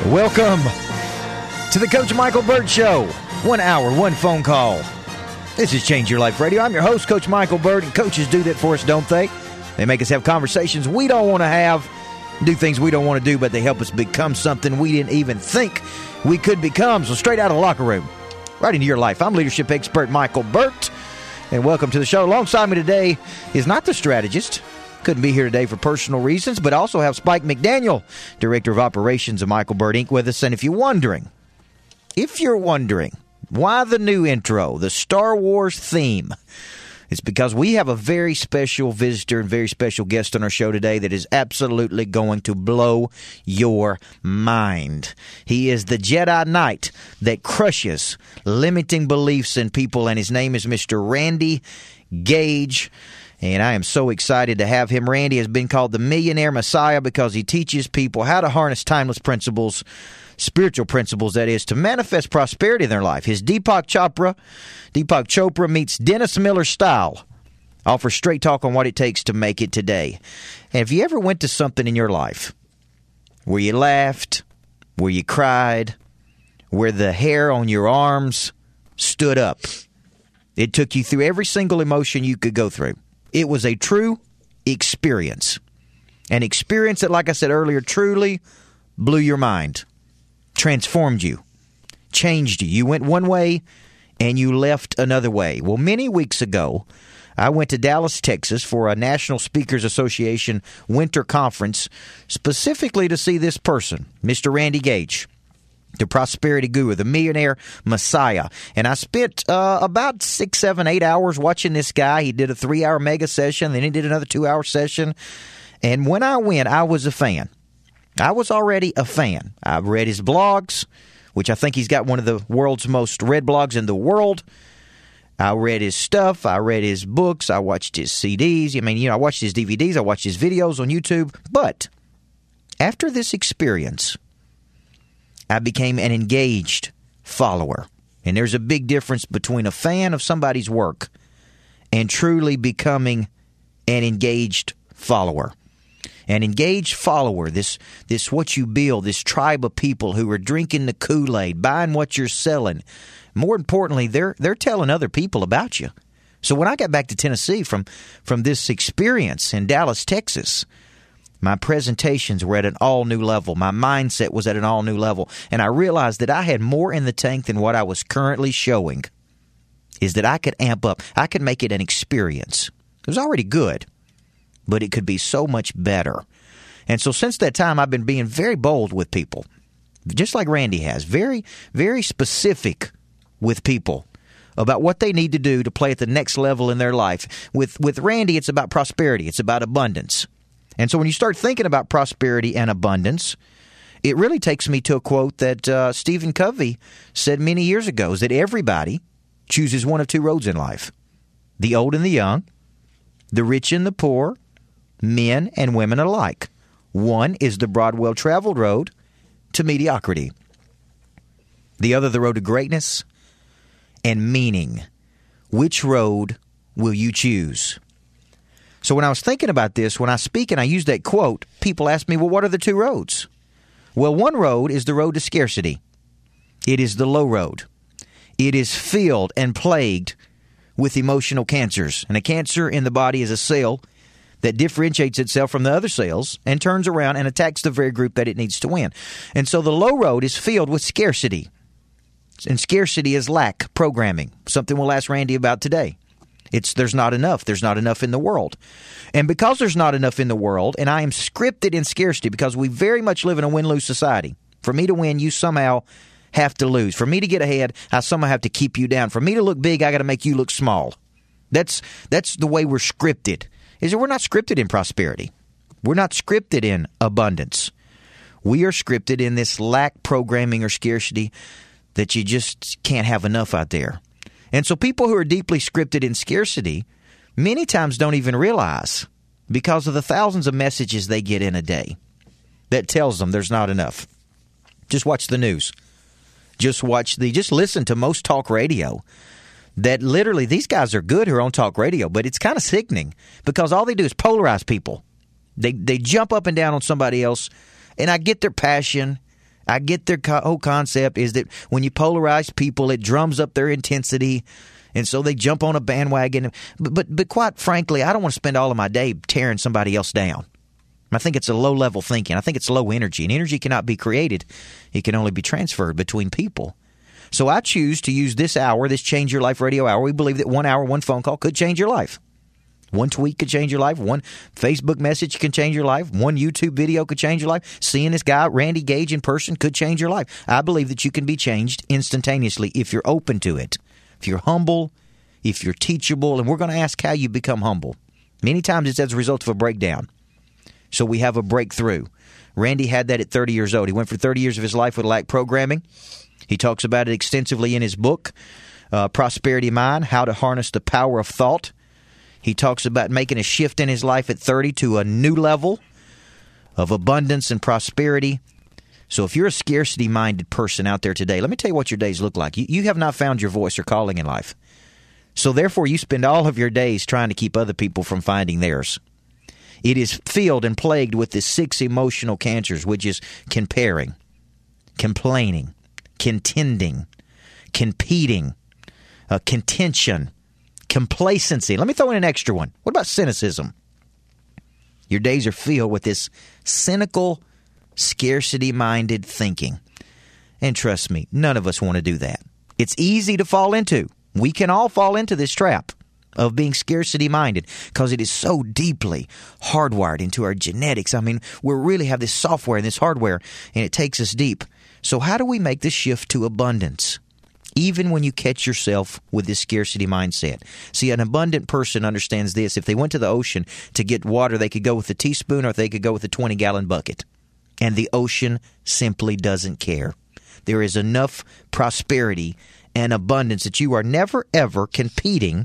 Welcome to the Coach Michael Burt Show. 1 hour, one phone call. This is Change Your Life Radio. I'm your host, Coach Michael Burt, and coaches do that for us, don't they? They make us have conversations we don't want to have, do things we don't want to do, but they help us become something we didn't even think we could become. So straight out of the locker room, right into your life. I'm leadership expert Michael Burt, and welcome to the show. Alongside me today is not the strategist. Couldn't be here today for personal reasons, but also have Spike McDaniel, Director of Operations of Michael Burt Inc. with us. And if you're wondering why the new intro, the Star Wars theme, it's because we have a very special visitor and very special guest on our show today that is absolutely going to blow your mind. He is the Jedi Knight that crushes limiting beliefs in people, and his name is Mr. Randy Gage. And I am so excited to have him. Randy has been called the Millionaire Messiah because he teaches people how to harness timeless principles, spiritual principles, that is, to manifest prosperity in their life. His Deepak Chopra meets Dennis Miller style, offers straight talk on what it takes to make it today. And if you ever went to something in your life where you laughed, where you cried, where the hair on your arms stood up, it took you through every single emotion you could go through. It was a true experience. An experience that, like I said earlier, truly blew your mind, transformed you, changed you. You went one way and you left another way. Well, many weeks ago, I went to Dallas, Texas for a National Speakers Association winter conference specifically to see this person, Mr. Randy Gage, the prosperity guru, the millionaire messiah. And I spent about 6, 7, 8 hours watching this guy. He did a 3-hour mega session, then he did another 2-hour session. And when I went, I was a fan. I was already a fan. I read his blogs, which I think he's got one of the world's most read blogs in the world. I read his stuff. I read his books. I watched his CDs. I watched his DVDs. I watched his videos on YouTube. But after this experience, I became an engaged follower. And there's a big difference between a fan of somebody's work and truly becoming an engaged follower. An engaged follower, this what you build, this tribe of people who are drinking the Kool-Aid, buying what you're selling. More importantly, they're telling other people about you. So when I got back to Tennessee from this experience in Dallas, Texas, my presentations were at an all-new level. My mindset was at an all-new level. And I realized that I had more in the tank than what I was currently showing, is that I could amp up. I could make it an experience. It was already good, but it could be so much better. And so since that time, I've been being very bold with people, just like Randy has, very, very specific with people about what they need to do to play at the next level in their life. With Randy, it's about prosperity. It's about abundance. And so when you start thinking about prosperity and abundance, it really takes me to a quote that Stephen Covey said many years ago, is that everybody chooses one of two roads in life: the old and the young, the rich and the poor, men and women alike. One is the broad, well-traveled road to mediocrity. The other, the road to greatness and meaning. Which road will you choose? So when I was thinking about this, when I speak and I use that quote, people ask me, well, what are the two roads? Well, one road is the road to scarcity. It is the low road. It is filled and plagued with emotional cancers. And a cancer in the body is a cell that differentiates itself from the other cells and turns around and attacks the very group that it needs to win. And so the low road is filled with scarcity. And scarcity is lack programming, something we'll ask Randy about today. There's not enough. There's not enough in the world. And because there's not enough in the world, and I am scripted in scarcity because we very much live in a win-lose society. For me to win, you somehow have to lose. For me to get ahead, I somehow have to keep you down. For me to look big, I got to make you look small. That's the way we're scripted. Is that we're not scripted in prosperity. We're not scripted in abundance. We are scripted in this lack programming or scarcity that you just can't have enough out there. And so people who are deeply scripted in scarcity many times don't even realize, because of the thousands of messages they get in a day that tells them there's not enough. Just watch the news. Just listen to most talk radio. That literally, these guys are good who are on talk radio, but it's kind of sickening because all they do is polarize people. They jump up and down on somebody else, and I get their passion. I get their whole concept is that when you polarize people, it drums up their intensity, and so they jump on a bandwagon. But quite frankly, I don't want to spend all of my day tearing somebody else down. I think it's a low-level thinking. I think it's low energy, and energy cannot be created. It can only be transferred between people. So I choose to use this hour, this Change Your Life radio hour. We believe that 1 hour, one phone call could change your life. One tweet could change your life. One Facebook message can change your life. One YouTube video could change your life. Seeing this guy, Randy Gage, in person could change your life. I believe that you can be changed instantaneously if you're open to it, if you're humble, if you're teachable. And we're going to ask how you become humble. Many times it's as a result of a breakdown. So we have a breakthrough. Randy had that at 30 years old. He went for 30 years of his life with lack programming. He talks about it extensively in his book, Prosperity Mind, How to Harness the Power of Thought. He talks about making a shift in his life at 30 to a new level of abundance and prosperity. So if you're a scarcity-minded person out there today, let me tell you what your days look like. You have not found your voice or calling in life. So therefore, you spend all of your days trying to keep other people from finding theirs. It is filled and plagued with the 6 emotional cancers, which is comparing, complaining, contending, competing, contention, complacency. Let me throw in an extra one. What about cynicism? Your days are filled with this cynical, scarcity-minded thinking. And trust me, none of us want to do that. It's easy to fall into. We can all fall into this trap of being scarcity-minded because it is so deeply hardwired into our genetics. I mean, we really have this software and this hardware, and it takes us deep. So how do we make this shift to abundance, even when you catch yourself with this scarcity mindset? See, an abundant person understands this. If they went to the ocean to get water, they could go with a teaspoon or they could go with a 20-gallon bucket. And the ocean simply doesn't care. There is enough prosperity and abundance that you are never, ever competing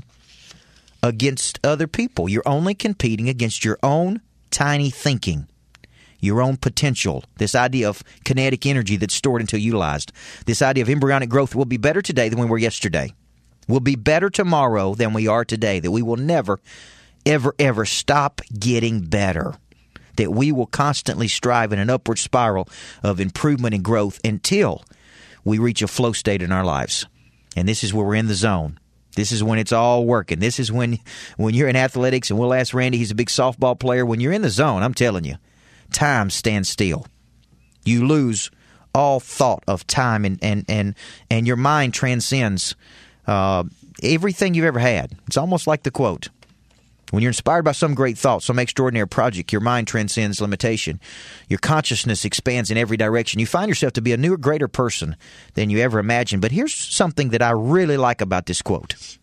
against other people. You're only competing against your own tiny thinking, your own potential, this idea of kinetic energy that's stored until utilized, this idea of embryonic growth. Will be better today than we were yesterday. We'll be better tomorrow than we are today, that we will never, ever, ever stop getting better, that we will constantly strive in an upward spiral of improvement and growth until we reach a flow state in our lives. And this is where we're in the zone. This is when it's all working. This is when you're in athletics, and we'll ask Randy, he's a big softball player. When you're in the zone, I'm telling you, time stands still. You lose all thought of time, and your mind transcends everything you've ever had. It's almost like the quote. When you're inspired by some great thought, some extraordinary project, your mind transcends limitation. Your consciousness expands in every direction. You find yourself to be a newer, greater person than you ever imagined. But here's something that I really like about this quote.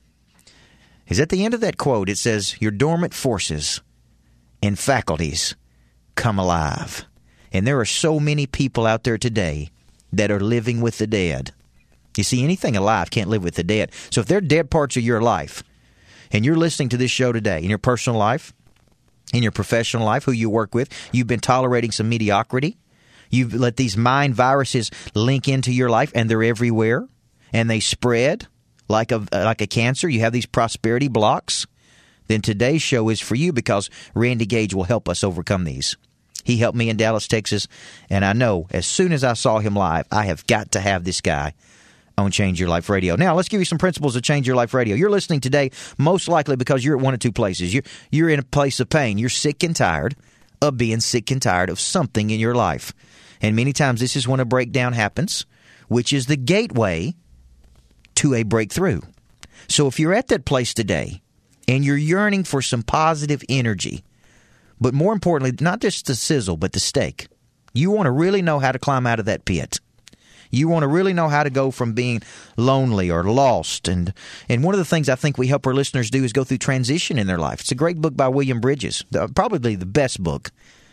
Is at the end of that quote, it says, your dormant forces and faculties come alive. And there are so many people out there today that are living with the dead. You see, anything alive can't live with the dead. So if they're dead parts of your life, and you're listening to this show today, in your personal life, in your professional life, who you work with, you've been tolerating some mediocrity. You've let these mind viruses link into your life, and they're everywhere, and they spread like a cancer. You have these prosperity blocks. Then today's show is for you, because Randy Gage will help us overcome these. He helped me in Dallas, Texas, and I know as soon as I saw him live, I have got to have this guy on Change Your Life Radio. Now, let's give you some principles of Change Your Life Radio. You're listening today most likely because you're at one of two places. You're in a place of pain. You're sick and tired of being sick and tired of something in your life. And many times this is when a breakdown happens, which is the gateway to a breakthrough. So if you're at that place today and you're yearning for some positive energy, but more importantly, not just the sizzle, but the steak, you want to really know how to climb out of that pit. You want to really know how to go from being lonely or lost. And one of the things I think we help our listeners do is go through transition in their life. It's a great book by William Bridges, probably the best book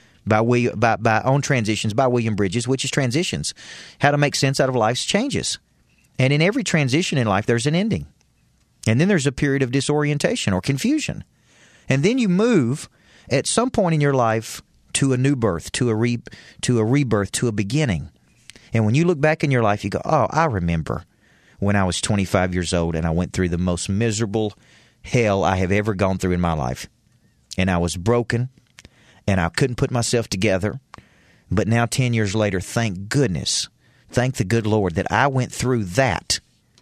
on transitions by William Bridges, which is Transitions, How to Make Sense Out of Life's Changes. And in every transition in life, there's an ending. And then there's a period of disorientation or confusion. And then you move at some point in your life to a new birth, to a rebirth, to a beginning. And when you look back in your life, you go, oh, I remember when I was 25 years old and I went through the most miserable hell I have ever gone through in my life. And I was broken and I couldn't put myself together. But now 10 years later, thank goodness Thank the good Lord that I went through that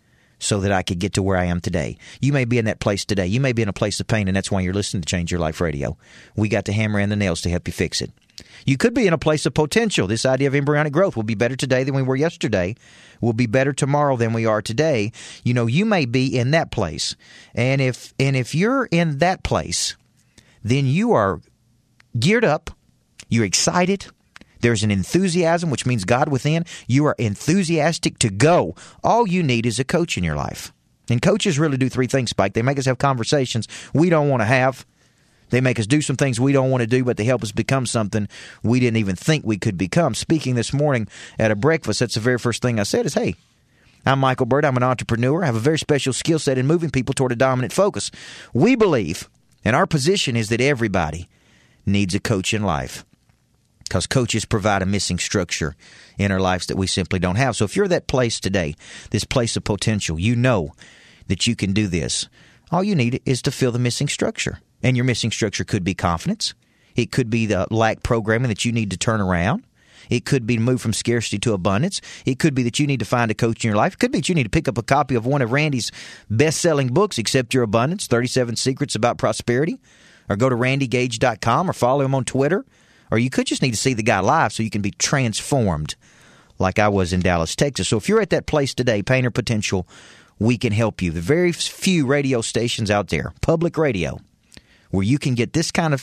so that I could get to where I am today. You may be in that place today. You may be in a place of pain, and that's why you're listening to Change Your Life Radio. We got the hammer and the nails to help you fix it. You could be in a place of potential. This idea of embryonic growth will be better today than we were yesterday. We'll be better tomorrow than we are today. You know, you may be in that place. And if you're in that place, then you are geared up. You're excited. There's an enthusiasm, which means God within. You are enthusiastic to go. All you need is a coach in your life. And coaches really do three things, Spike. They make us have conversations we don't want to have. They make us do some things we don't want to do, but they help us become something we didn't even think we could become. Speaking this morning at a breakfast, that's the very first thing I said is, hey, I'm Michael Burt. I'm an entrepreneur. I have a very special skill set in moving people toward a dominant focus. We believe, and our position is that everybody needs a coach in life, because coaches provide a missing structure in our lives that we simply don't have. So if you're that place today, this place of potential, you know that you can do this. All you need is to fill the missing structure. And your missing structure could be confidence. It could be the lack programming that you need to turn around. It could be to move from scarcity to abundance. It could be that you need to find a coach in your life. It could be that you need to pick up a copy of one of Randy's best-selling books, Accept Your Abundance, 37 Secrets About Prosperity, or go to randygage.com or follow him on Twitter. Or you could just need to see the guy live so you can be transformed like I was in Dallas, Texas. So if you're at that place today, Pain or Potential, we can help you. The very few radio stations out there, public radio, where you can get this kind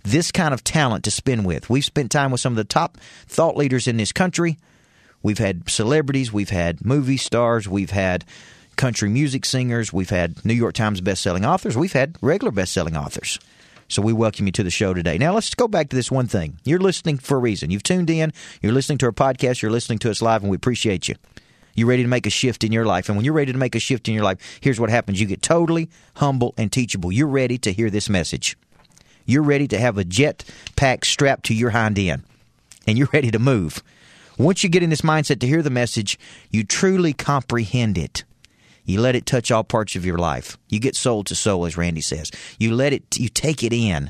of talent to spin with. We've spent time with some of the top thought leaders in this country. We've had celebrities. We've had movie stars. We've had country music singers. We've had New York Times best-selling authors. We've had regular best-selling authors. So we welcome you to the show today. Now, let's go back to this one thing. You're listening for a reason. You've tuned in. You're listening to our podcast. You're listening to us live, and we appreciate you. You're ready to make a shift in your life. And when you're ready to make a shift in your life, here's what happens. You get totally humble and teachable. You're ready to hear this message. You're ready to have a jet pack strapped to your hind end. And you're ready to move. Once you get in this mindset to hear the message, you truly comprehend it. You let it touch all parts of your life. You get soul to soul, as Randy says. You take it in.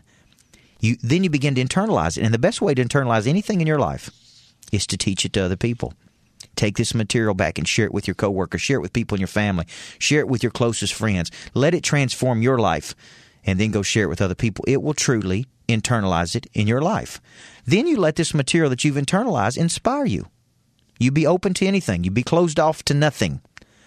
Then you begin to internalize it. And the best way to internalize anything in your life is to teach it to other people. Take this material back and share it with your coworkers. Share it with people in your family. Share it with your closest friends. Let it transform your life, and then go share it with other people. It will truly internalize it in your life. Then you let this material that you've internalized inspire you. You be open to anything. You be closed off to nothing.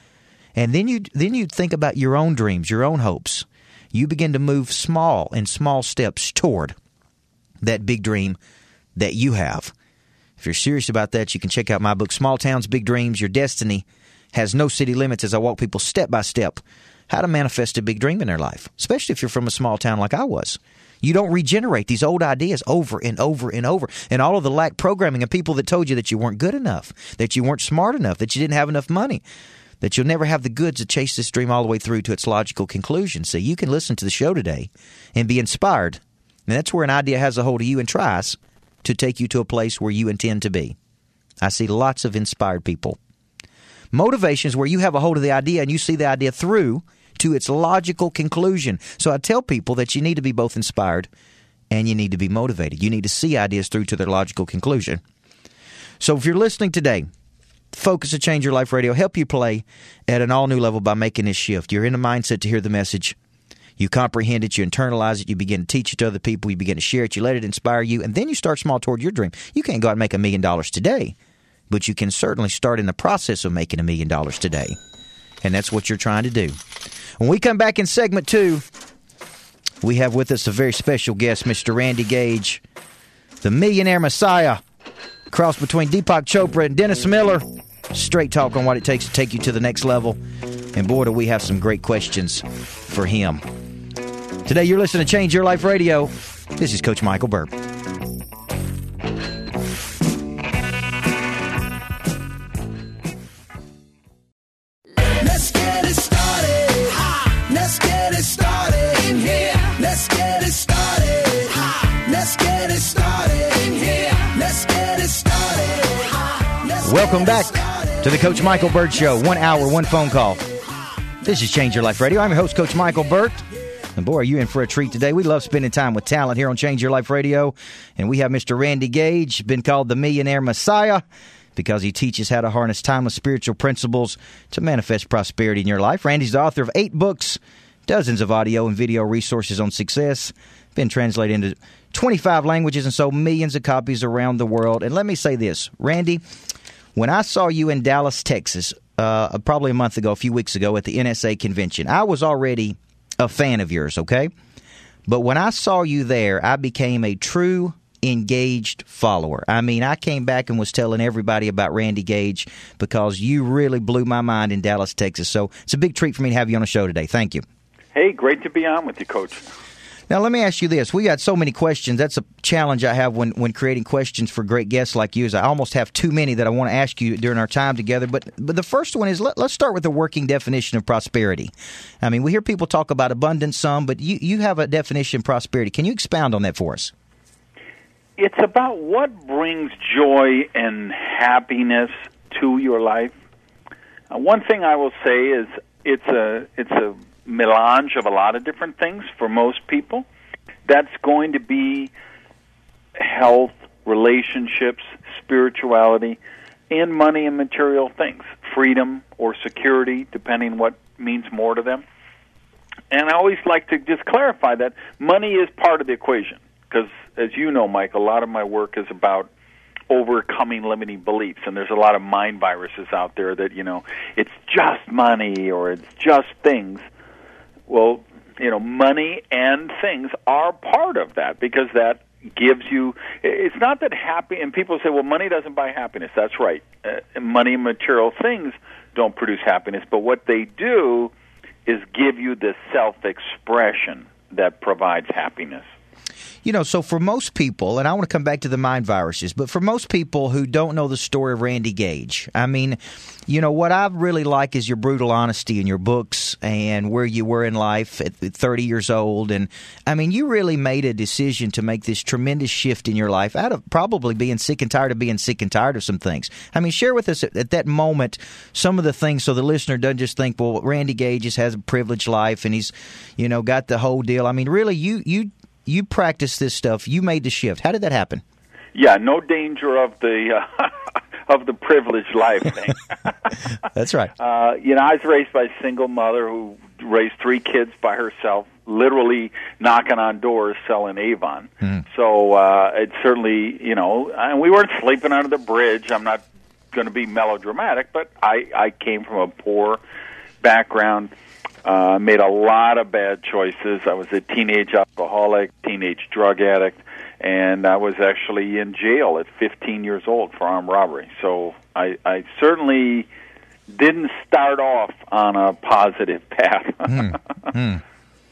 And then you think about your own dreams, your own hopes. You begin to move in small steps toward that big dream that you have. If you're serious about that, you can check out my book, Small Towns, Big Dreams. Your destiny has no city limits, as I walk people step by step how to manifest a big dream in their life, especially if you're from a small town like I was. You don't regenerate these old ideas over and over and over. And all of the lack programming of people that told you that you weren't good enough, that you weren't smart enough, that you didn't have enough money, that you'll never have the goods to chase this dream all the way through to its logical conclusion. So you can listen to the show today and be inspired. And that's where an idea has a hold of you and tries to take you to a place where you intend to be. I see lots of inspired people. Motivation is where you have a hold of the idea and you see the idea through to its logical conclusion. So I tell people that you need to be both inspired and you need to be motivated. You need to see ideas through to their logical conclusion. So if you're listening today, Focus of Change Your Life Radio help you play at an all-new level by making this shift. You're in a mindset to hear the message. You comprehend it, you internalize it, you begin to teach it to other people, you begin to share it, you let it inspire you, and then you start small toward your dream. You can't go out and make $1 million today, but you can certainly start in the process of making $1 million today. And that's what you're trying to do. When we come back in segment 2, we have with us a very special guest, Mr. Randy Gage, the Millionaire Messiah, cross between Deepak Chopra and Dennis Miller. Straight talk on what it takes to take you to the next level. And boy, do we have some great questions for him. Today, you're listening to Change Your Life Radio. This is Coach Michael Burt. Let's get it started. Let's get it started in here. Let's get it started. Let's get it started in here. Let's get it started. Welcome back to the Coach Michael Burt Show. 1 hour, one phone call. This is Change Your Life Radio. I'm your host, Coach Michael Burt. And boy, are you in for a treat today. We love spending time with talent here on Change Your Life Radio. And we have Mr. Randy Gage, been called the Millionaire Messiah, because he teaches how to harness timeless spiritual principles to manifest prosperity in your life. Randy's the author of 8 books, dozens of audio and video resources on success, been translated into 25 languages and sold millions of copies around the world. And let me say this, Randy, when I saw you in Dallas, Texas, probably a month ago, a few weeks ago at the NSA convention, I was already a fan of yours, okay? But when I saw you there, I became a true engaged follower. I mean, I came back and was telling everybody about Randy Gage because you really blew my mind in Dallas, Texas. So it's a big treat for me to have you on the show today. Thank you. Hey, great to be on with you, Coach. Now, let me ask you this. We got so many questions. That's a challenge I have when creating questions for great guests like you, is I almost have too many that I want to ask you during our time together. But the first one is, let's start with the working definition of prosperity. I mean, we hear people talk about abundance some, but you have a definition of prosperity. Can you expound on that for us? It's about what brings joy and happiness to your life. One thing I will say is it's a melange of a lot of different things for most people. That's going to be health, relationships, spirituality, and money and material things, freedom or security, depending what means more to them. And I always like to just clarify that money is part of the equation because, as you know, Mike, a lot of my work is about overcoming limiting beliefs, and there's a lot of mind viruses out there that, it's just money or it's just things. Well, money and things are part of that because that gives you, it's not that happy, and people say, well, money doesn't buy happiness. That's right. Money and material things don't produce happiness, but what they do is give you the self-expression that provides happiness. So for most people, and I want to come back to the mind viruses, but for most people who don't know the story of Randy Gage, I mean, what I really like is your brutal honesty in your books and where you were in life at 30 years old. And, I mean, you really made a decision to make this tremendous shift in your life out of probably being sick and tired of some things. I mean, share with us at that moment some of the things so the listener doesn't just think, well, Randy Gage just has a privileged life and he's, got the whole deal. I mean, really, you practiced this stuff. You made the shift. How did that happen? Yeah, no danger of the of the privileged life thing. That's right. I was raised by a single mother who raised 3 kids by herself, literally knocking on doors selling Avon. So it certainly, and we weren't sleeping under the bridge. I'm not going to be melodramatic, but I came from a poor background. Made a lot of bad choices. I was a teenage alcoholic, teenage drug addict, and I was actually in jail at 15 years old for armed robbery. So I certainly didn't start off on a positive path.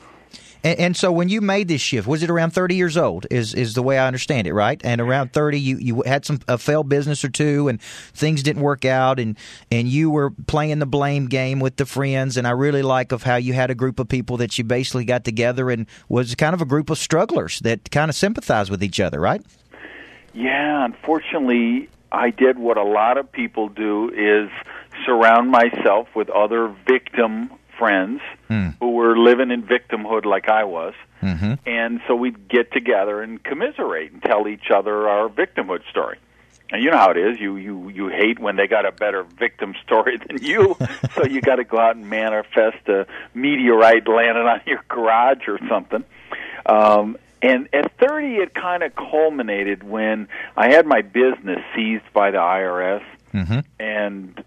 And so when you made this shift, was it around 30 years old is the way I understand it, right? And around 30, you had a failed business or two and things didn't work out and you were playing the blame game with the friends. And I really like of how you had a group of people that you basically got together and was kind of a group of strugglers that kind of sympathized with each other, right? Yeah, unfortunately, I did what a lot of people do is surround myself with other victim friends who were living in victimhood like I was. And so we'd get together and commiserate and tell each other our victimhood story. And you know how it is. You hate when they got a better victim story than you, so you got to go out and manifest a meteorite landing on your garage or something. And at 30, it kind of culminated when I had my business seized by the IRS. And,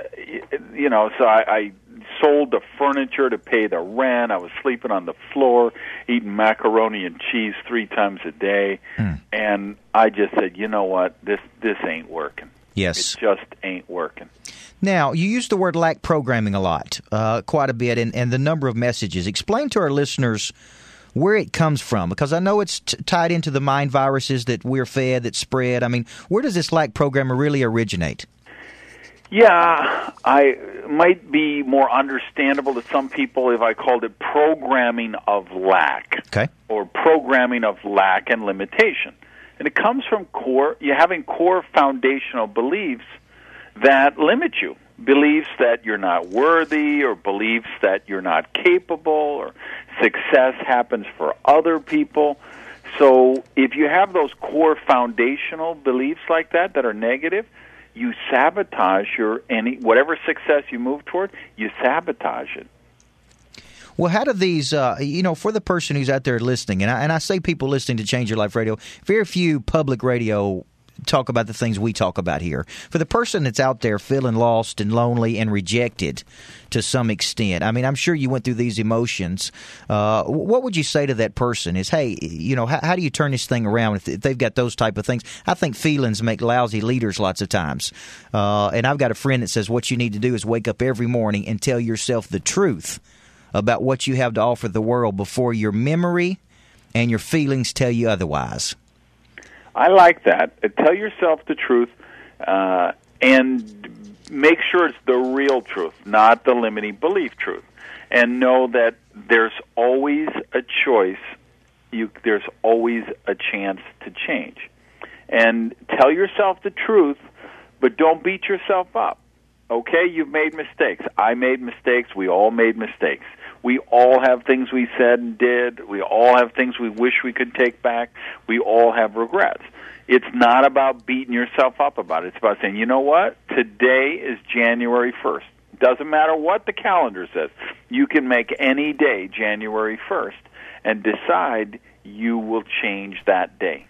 so I sold the furniture to pay the rent. I was sleeping on the floor, eating macaroni and cheese 3 times a day. And I just said, you know what, this ain't working. Yes. It just ain't working. Now, you use the word lack programming a lot, quite a bit, and the number of messages. Explain to our listeners where it comes from, because I know it's tied into the mind viruses that we're fed, that spread. I mean, where does this lack programmer really originate? Yeah, I might be more understandable to some people if I called it programming of lack. Okay. Or programming of lack and limitation. And it comes from having core foundational beliefs that limit you. Beliefs that you're not worthy, or beliefs that you're not capable, or success happens for other people. So if you have those core foundational beliefs like that are negative, you sabotage whatever success you move toward, you sabotage it. Well, how do these, for the person who's out there listening, and I say people listening to Change Your Life Radio, very few public radio talk about the things we talk about here. For the person that's out there feeling lost and lonely and rejected to some extent, I mean, I'm sure you went through these emotions. What would you say to that person is, hey, how do you turn this thing around if they've got those type of things? I think feelings make lousy leaders lots of times. And I've got a friend that says what you need to do is wake up every morning and tell yourself the truth about what you have to offer the world before your memory and your feelings tell you otherwise. I like that. Tell yourself the truth and make sure it's the real truth, not the limiting belief truth. And know that there's always a choice. There's always a chance to change. And tell yourself the truth, but don't beat yourself up. Okay, you've made mistakes. I made mistakes. We all made mistakes. We all have things we said and did. We all have things we wish we could take back. We all have regrets. It's not about beating yourself up about it. It's about saying, you know what? Today is January 1st. Doesn't matter what the calendar says. You can make any day January 1st and decide you will change that day.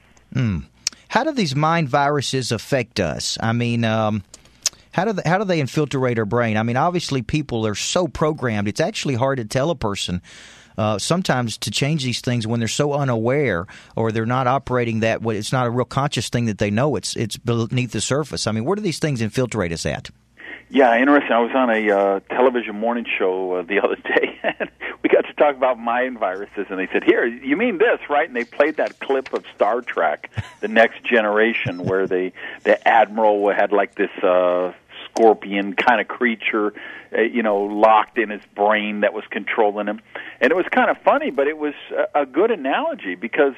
How do these mind viruses affect us? I mean, how do they infiltrate our brain? I mean, obviously, people are so programmed. It's actually hard to tell a person sometimes to change these things when they're so unaware or they're not operating that way. It's not a real conscious thing that they know. It's beneath the surface. I mean, where do these things infiltrate us at? Yeah, interesting. I was on a television morning show the other day, and we got to talk about mind viruses, and they said, here, you mean this, right? And they played that clip of Star Trek, The Next Generation, where the Admiral had like this scorpion kind of creature, locked in his brain that was controlling him. And it was kind of funny, but it was a good analogy because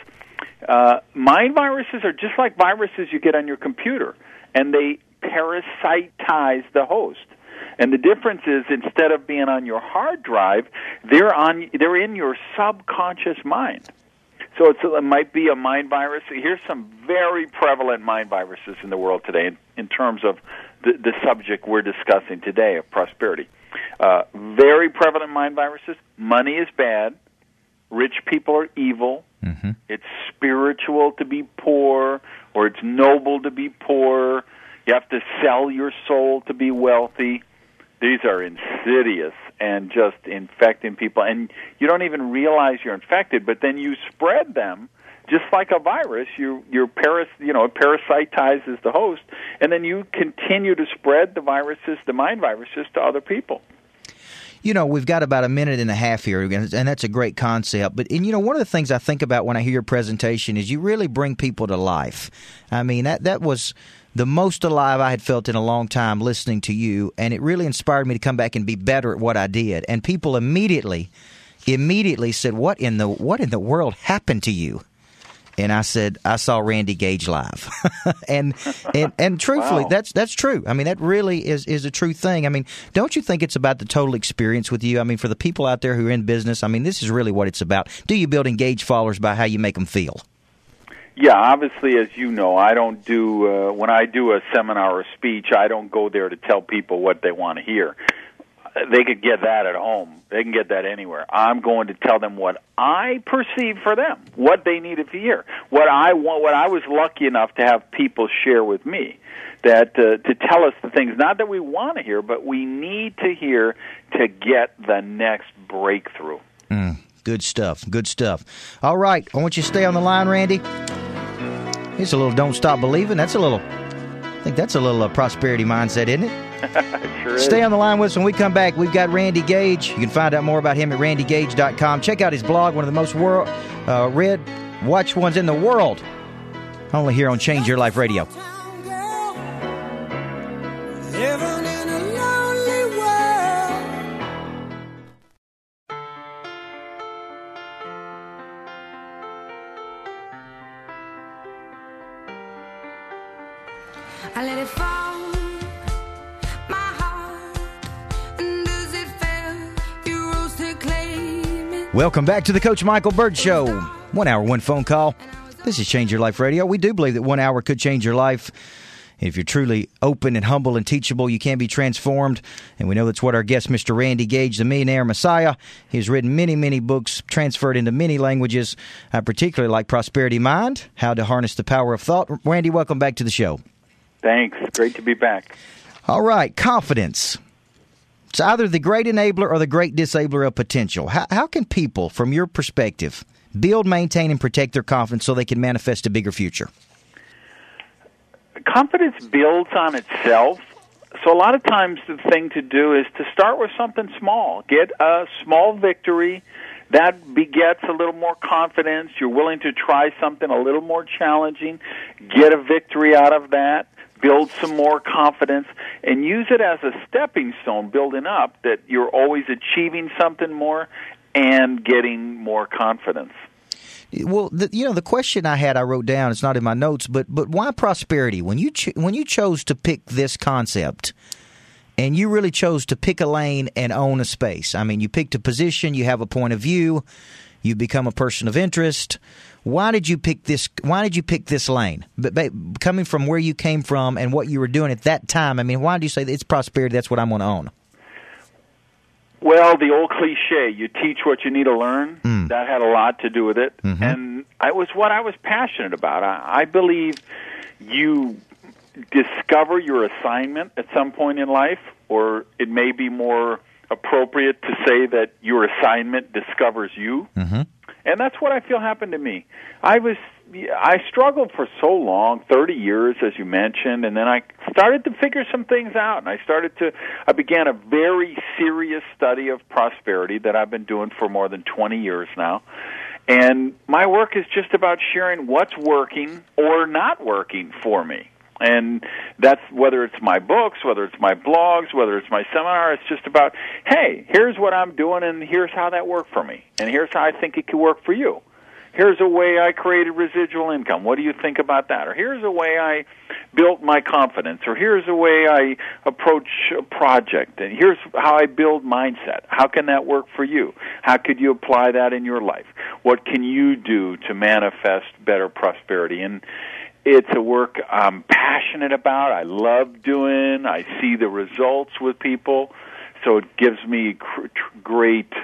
mind viruses are just like viruses you get on your computer, and they parasitize the host. And the difference is, instead of being on your hard drive, they're in your subconscious mind. So it might be a mind virus. Here's some very prevalent mind viruses in the world today in terms of the subject we're discussing today of prosperity. Very prevalent mind viruses. Money is bad. Rich people are evil. Mm-hmm. It's spiritual to be poor, or it's noble to be poor. You have to sell your soul to be wealthy. These are insidious and just infecting people. And you don't even realize you're infected, but then you spread them just like a virus. It parasitizes the host, and then you continue to spread the viruses, the mind viruses, to other people. We've got about a minute and a half here, and that's a great concept. But one of the things I think about when I hear your presentation is you really bring people to life. I mean, that was the most alive I had felt in a long time listening to you, and it really inspired me to come back and be better at what I did. And people immediately said, "What in the world happened to you?" And I said, I saw Randy Gage live. and truthfully, wow. that's true. I mean, that really is a true thing. I mean, don't you think it's about the total experience with you? I mean, for the people out there who are in business, I mean, this is really what it's about. Do you build engaged followers by how you make them feel? Yeah, obviously, as you know, I don't do, when I do a seminar or speech, I don't go there to tell people what they want to hear. They could get that at home. They can get that anywhere. I'm going to tell them what I perceive for them, what they needed to hear, what I was lucky enough to have people share with me, that to tell us the things, not that we want to hear, but we need to hear to get the next breakthrough. Good stuff. Good stuff. All right. I want you to stay on the line, Randy. It's a little don't stop believing. I think that's a little prosperity mindset, isn't it? Sure is. Stay on the line with us. When we come back, we've got Randy Gage. You can find out more about him at randygage.com. Check out his blog, one of the most read, watched ones in the world. Only here on Change Your Life Radio. I let it fall, my heart, and does it feel you rose to claim it? Welcome back to the Coach Michael Burt Show. 1 hour, one phone call. This is Change Your Life Radio. We do believe that 1 hour could change your life. If you're truly open and humble and teachable, you can be transformed. And we know that's what our guest, Mr. Randy Gage, the Millionaire Messiah, he has written many, many books, transferred into many languages. I particularly like Prosperity Mind, How to Harness the Power of Thought. Randy, welcome back to the show. Thanks. Great to be back. All right, confidence. It's either the great enabler or the great disabler of potential. How can people, from your perspective, build, maintain, and protect their confidence so they can manifest a bigger future? Confidence builds on itself. So a lot of times the thing to do is to start with something small. Get a small victory. That begets a little more confidence. You're willing to try something a little more challenging. Get a victory out of that. Build some more confidence. And use it as a stepping stone, building up, that you're always achieving something more and getting more confidence. Well, the question I wrote down, it's not in my notes, but why prosperity? When you chose to pick this concept, and you really chose to pick a lane and own a space. I mean, you picked a position, you have a point of view, you become a person of interest. Why did you pick this? Why did you pick this lane? But coming from where you came from and what you were doing at that time, I mean, why did you say it's prosperity? That's what I'm going to own. Well, the old cliche, you teach what you need to learn, that had a lot to do with it. Mm-hmm. And it was what I was passionate about. I believe you discover your assignment at some point in life, or it may be more appropriate to say that your assignment discovers you. Mm-hmm. And that's what I feel happened to me. I struggled for so long, 30 years, as you mentioned, and then I started to figure some things out, and I began a very serious study of prosperity that I've been doing for more than 20 years now. And my work is just about sharing what's working or not working for me. And that's whether it's my books, whether it's my blogs, whether it's my seminar, it's just about, hey, here's what I'm doing, and here's how that worked for me, and here's how I think it could work for you. Here's a way I created residual income. What do you think about that? Or here's a way I built my confidence. Or here's a way I approach a project. And here's how I build mindset. How can that work for you? How could you apply that in your life? What can you do to manifest better prosperity? And it's a work I'm passionate about. I love doing. I see the results with people. So it gives me great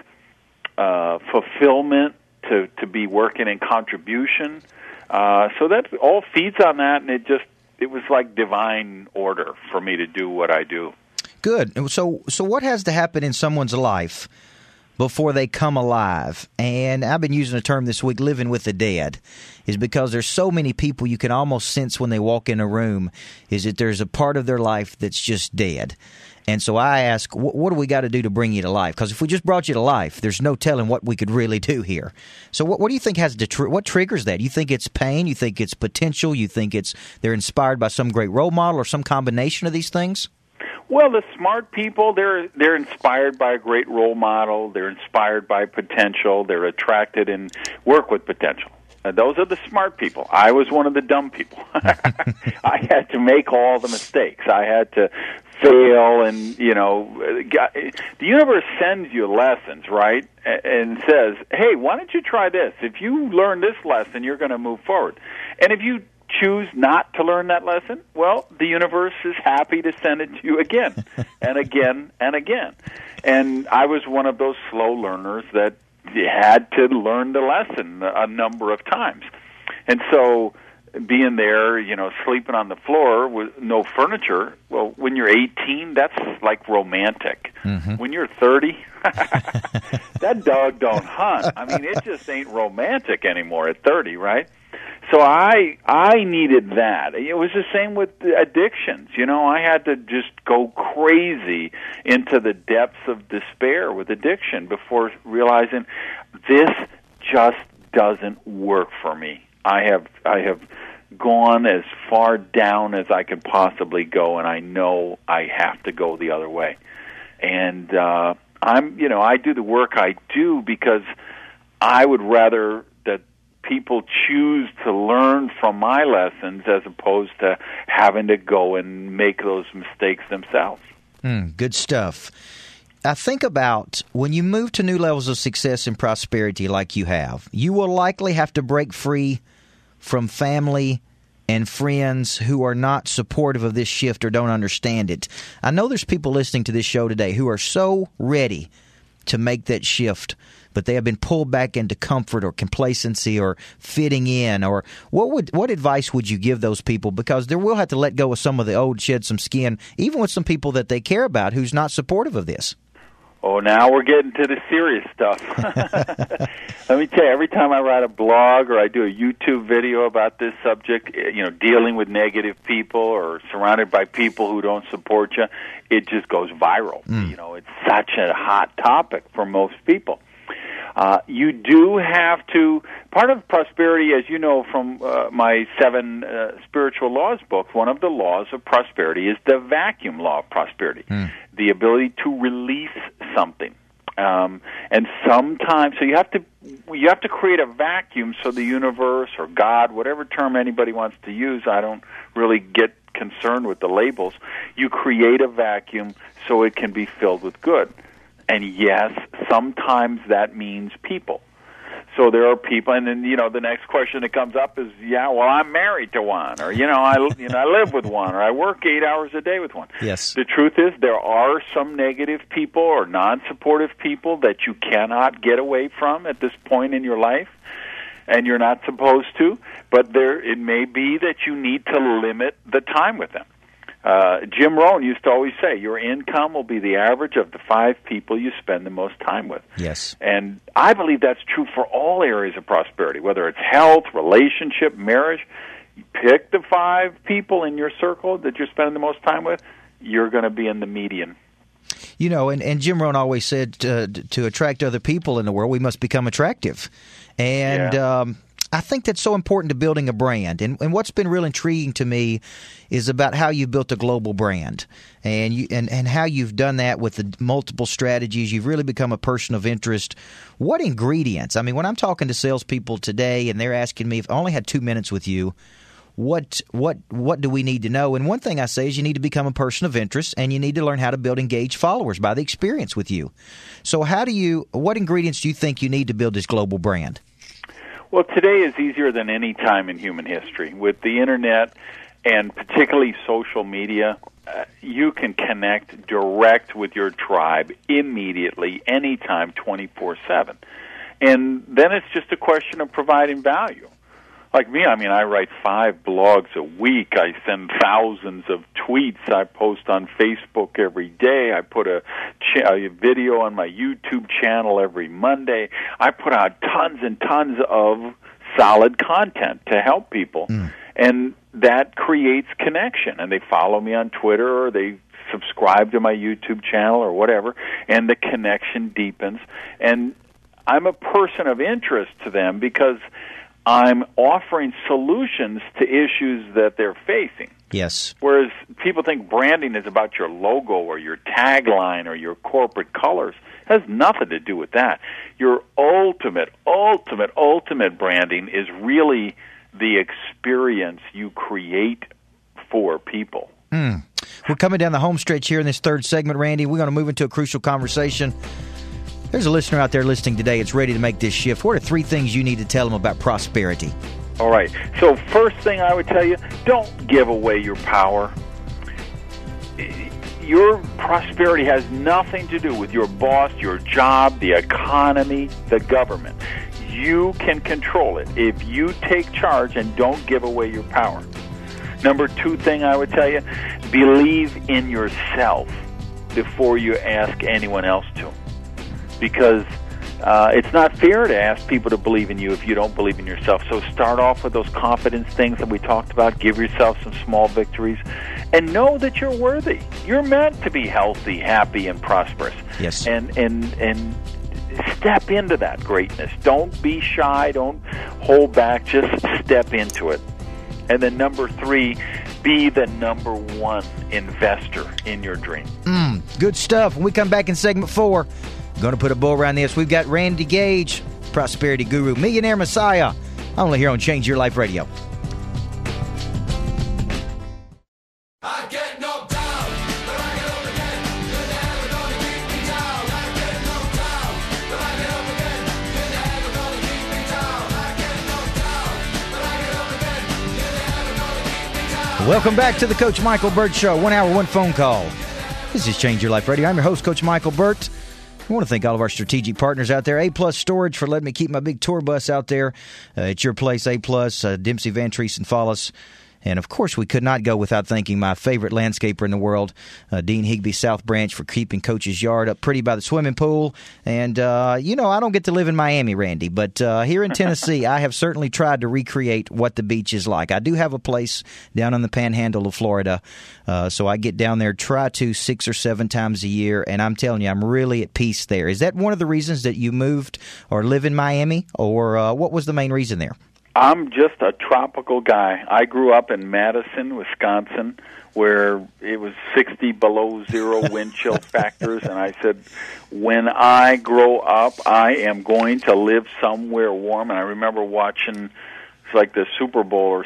fulfillment to be working in contribution. So that all feeds on that, and it was like divine order for me to do what I do. Good. So what has to happen in someone's life before they come alive? And I've been using a term this week, living with the dead, is because there's so many people you can almost sense when they walk in a room is that there's a part of their life that's just dead. And so I ask, what do we got to do to bring you to life? Because if we just brought you to life, there's no telling what we could really do here. So what do you think what triggers that? You think it's pain? You think it's potential? You think they're inspired by some great role model or some combination of these things? Well, the smart people, they're inspired by a great role model. They're inspired by potential. They're attracted and work with potential. Those are the smart people. I was one of the dumb people. I had to make all the mistakes. I had to fail, and, the universe sends you lessons, right, and says, hey, why don't you try this? If you learn this lesson, you're going to move forward. And if you choose not to learn that lesson, well, the universe is happy to send it to you again and again and again. And I was one of those slow learners that had to learn the lesson a number of times. And so being there, sleeping on the floor with no furniture, well, when you're 18, that's like romantic. Mm-hmm. When you're 30, that dog don't hunt. I mean, it just ain't romantic anymore at 30, right? So I needed that. It was the same with addictions. I had to just go crazy into the depths of despair with addiction before realizing this just doesn't work for me. I have gone as far down as I could possibly go, and I know I have to go the other way. And I do the work I do because I would rather that people choose to learn from my lessons as opposed to having to go and make those mistakes themselves. Good stuff. I think about when you move to new levels of success and prosperity like you have, you will likely have to break free from family and friends who are not supportive of this shift or don't understand it. I know there's people listening to this show today who are so ready to make that shift, but they have been pulled back into comfort or complacency or fitting in. Or what advice would you give those people? Because they will have to let go of some of the old, shed some skin, even with some people that they care about who's not supportive of this. Oh, now we're getting to the serious stuff. Let me tell you, every time I write a blog or I do a YouTube video about this subject, dealing with negative people or surrounded by people who don't support you, it just goes viral. It's such a hot topic for most people. You do have to, part of prosperity, as you know from my 7 spiritual laws book, one of the laws of prosperity is the vacuum law of prosperity, the ability to release something. And sometimes, so you have to create a vacuum so the universe or God, whatever term anybody wants to use, I don't really get concerned with the labels. You create a vacuum so it can be filled with good. And yes, sometimes that means people. So there are people, and then the next question that comes up is, I'm married to one, or I live with one, or I work 8 hours a day with one. Yes. The truth is, there are some negative people or non-supportive people that you cannot get away from at this point in your life, and you're not supposed to. But it may be that you need to limit the time with them. Jim Rohn used to always say, your income will be the average of the 5 people you spend the most time with. Yes. And I believe that's true for all areas of prosperity, whether it's health, relationship, marriage. You pick the 5 people in your circle that you're spending the most time with, you're going to be in the median. And Jim Rohn always said to attract other people in the world, we must become attractive. And I think that's so important to building a brand. And what's been real intriguing to me is about how you've built a global brand and how you've done that with the multiple strategies. You've really become a person of interest. What ingredients? I mean, when I'm talking to salespeople today and they're asking me, if I only had 2 minutes with you, what do we need to know? And one thing I say is you need to become a person of interest, and you need to learn how to build engaged followers by the experience with you. So what ingredients do you think you need to build this global brand? Well, today is easier than any time in human history. With the Internet and particularly social media, you can connect direct with your tribe immediately, anytime, 24/7. And then it's just a question of providing value. Like me, I write 5 blogs a week. I send thousands of tweets. I post on Facebook every day. I put a video on my YouTube channel every Monday. I put out tons and tons of solid content to help people. And that creates connection. And they follow me on Twitter, or they subscribe to my YouTube channel or whatever, and the connection deepens. And I'm a person of interest to them because I'm offering solutions to issues that they're facing. Yes. Whereas people think branding is about your logo or your tagline or your corporate colors. It has nothing to do with that. Your ultimate branding is really the experience you create for people. We're coming down the home stretch here in this third segment, Randy. We're going to move into a crucial conversation. There's a listener out there listening today that's ready to make this shift. What are 3 things you need to tell them about prosperity? All right. So first thing I would tell you, don't give away your power. Your prosperity has nothing to do with your boss, your job, the economy, the government. You can control it if you take charge and don't give away your power. Number 2 thing I would tell you, believe in yourself before you ask anyone else to. Because it's not fair to ask people to believe in you if you don't believe in yourself. So start off with those confidence things that we talked about. Give yourself some small victories. And know that you're worthy. You're meant to be healthy, happy, and prosperous. Yes. And step into that greatness. Don't be shy. Don't hold back. Just step into it. And then number 3, be the number 1 investor in your dream. Good stuff. When we come back in segment 4, going to put a bow around this. We've got Randy Gage, Prosperity Guru, Millionaire Messiah, only here on Change Your Life Radio. I get knocked down, but I get up again. You're never gonna keep me down. I get knocked down, but I get up again. You're never gonna keep me down. I get knocked down, but I get up again. You're never gonna Welcome back to the Coach Michael Burt Show. 1 hour, one phone call. This is Change Your Life Radio. I'm your host, Coach Michael Burt. I want to thank all of our strategic partners out there. A-Plus Storage for letting me keep my big tour bus out there at your place. A-Plus, Dempsey, Van Treese, and Follis. And, of course, we could not go without thanking my favorite landscaper in the world, Dean Higby South Branch, for keeping Coach's yard up pretty by the swimming pool. And, I don't get to live in Miami, Randy, but here in Tennessee, I have certainly tried to recreate what the beach is like. I do have a place down in the panhandle of Florida, so I get down there, try to 6 or 7 times a year, and I'm telling you, I'm really at peace there. Is that one of the reasons that you moved or live in Miami, or what was the main reason there? I'm just a tropical guy. I grew up in Madison, Wisconsin, where it was 60 below zero wind chill factors, and I said, when I grow up, I am going to live somewhere warm. And I remember watching like the Super Bowl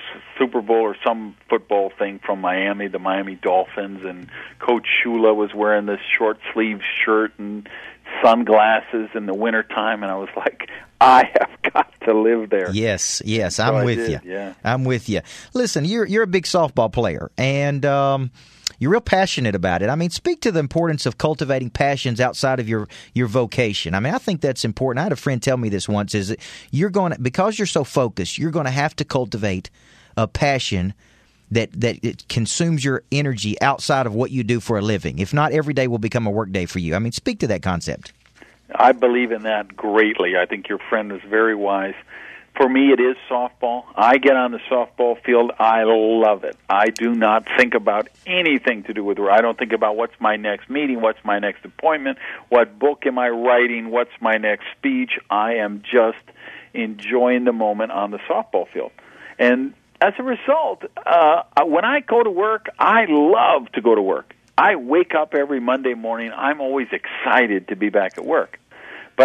or some football thing from Miami, the Miami Dolphins, and Coach Shula was wearing this short sleeve shirt and sunglasses in the wintertime, and I was like, I have got to live there. Yes, I'm with you. Yeah. I'm with you. Listen, you're a big softball player, and you're real passionate about it. I mean, speak to the importance of cultivating passions outside of your vocation. I mean, I think that's important. I had a friend tell me this once, is that because you're so focused, you're going to have to cultivate a passion that it consumes your energy outside of what you do for a living. If not, every day will become a work day for you. I mean, speak to that concept. I believe in that greatly. I think your friend is very wise. For me, it is softball. I get on the softball field. I love it. I do not think about anything to do with work. I don't think about what's my next meeting, what's my next appointment, what book am I writing, what's my next speech. I am just enjoying the moment on the softball field. And as a result, when I go to work, I love to go to work. I wake up every Monday morning. I'm always excited to be back at work. But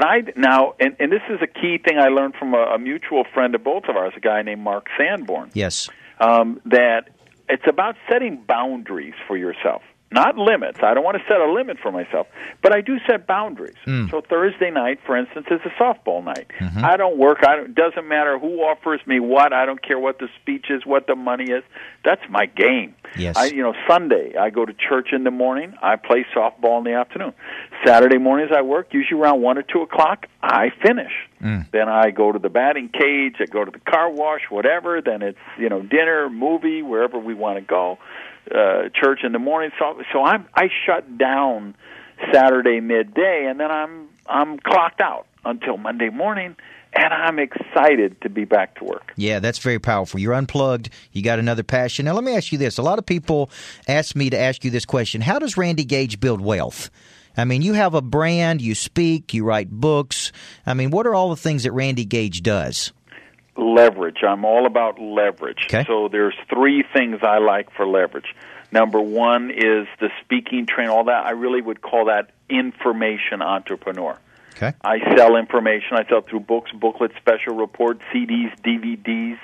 and this is a key thing I learned from a mutual friend of both of ours, a guy named Mark Sanborn. Yes. That it's about setting boundaries for yourself, not limits. I don't want to set a limit for myself, but I do set boundaries. So Thursday night, for instance, is a softball night. Mm-hmm. I don't work. It doesn't matter who offers me what. I don't care what the speech is, what the money is. That's my game. Yes. Sunday, I go to church in the morning. I play softball in the afternoon. Saturday mornings, I work. Usually around 1 or 2 o'clock, I finish. Then I go to the batting cage. I go to the car wash, whatever. Then it's dinner, movie, wherever we want to go. Church in the morning. So I shut down Saturday midday, and then I'm clocked out until Monday morning. And I'm excited to be back to work. Yeah, that's very powerful. You're unplugged. You got another passion. Now, let me ask you this. A lot of people ask me to ask you this question. How does Randy Gage build wealth? I mean, you have a brand, you speak, you write books. I mean, what are all the things that Randy Gage does? Leverage. I'm all about leverage. Okay. So there's 3 things I like for leverage. Number 1 is the speaking train, all that. I really would call that information entrepreneur. Okay. I sell information. I sell through books, booklets, special reports, CDs, DVDs,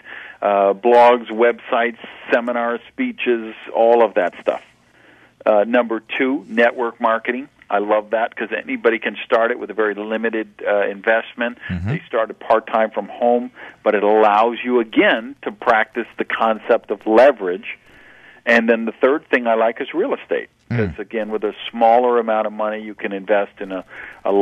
blogs, websites, seminars, speeches, all of that stuff. Number 2, network marketing. I love that because anybody can start it with a very limited investment. Mm-hmm. They start it part-time from home, but it allows you, again, to practice the concept of leverage. And then the third thing I like is real estate. Because, again, with a smaller amount of money, you can invest in a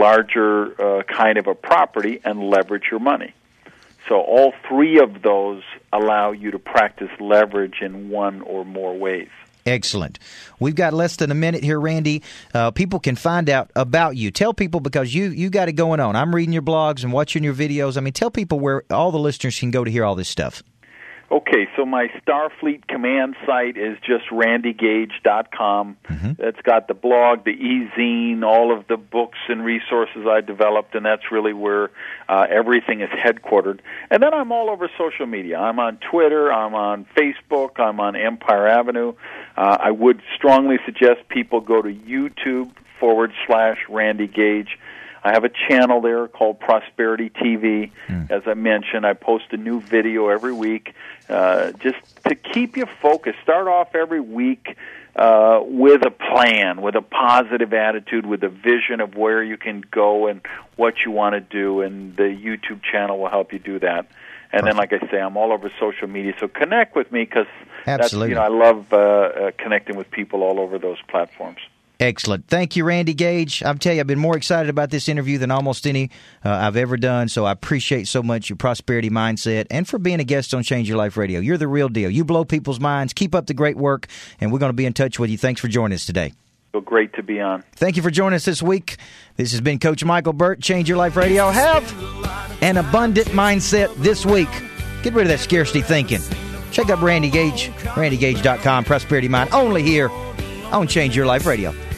larger kind of a property and leverage your money. So all 3 of those allow you to practice leverage in one or more ways. Excellent. We've got less than a minute here, Randy. People can find out about you. Tell people, because you got it going on. I'm reading your blogs and watching your videos. I mean, tell people where all the listeners can go to hear all this stuff. Okay, so my Starfleet Command site is just randygage.com. Mm-hmm. It's got the blog, the e-zine, all of the books and resources I developed, and that's really where everything is headquartered. And then I'm all over social media. I'm on Twitter, I'm on Facebook, I'm on Empire Avenue. I would strongly suggest people go to YouTube/Randy Gage. I have a channel there called Prosperity TV. As I mentioned, I post a new video every week just to keep you focused. Start off every week with a plan, with a positive attitude, with a vision of where you can go and what you want to do, and the YouTube channel will help you do that. And then, like I say, I'm all over social media, so connect with me because Absolutely. I love connecting with people all over those platforms. Excellent. Thank you, Randy Gage. I'll tell you, I've been more excited about this interview than almost any I've ever done, so I appreciate so much your prosperity mindset and for being a guest on Change Your Life Radio. You're the real deal. You blow people's minds. Keep up the great work, and we're going to be in touch with you. Thanks for joining us today. So great to be on. Thank you for joining us this week. This has been Coach Michael Burt, Change Your Life Radio. Have an abundant mindset this week. Get rid of that scarcity thinking. Check out Randy Gage, randygage.com, Prosperity Mind, only here on Change Your Life Radio.